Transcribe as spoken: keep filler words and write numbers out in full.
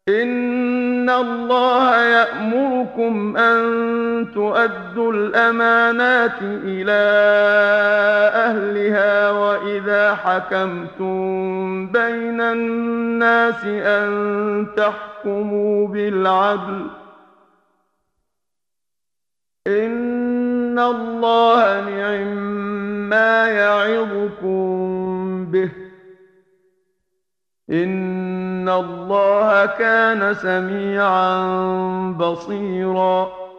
إن الله يأمركم أن تؤدوا الأمانات إلى أهلها وإذا حكمتم بين الناس أن تحكموا بالعدل إن الله نعم-ما يعظكم به إن الله كان سميعا بصيرا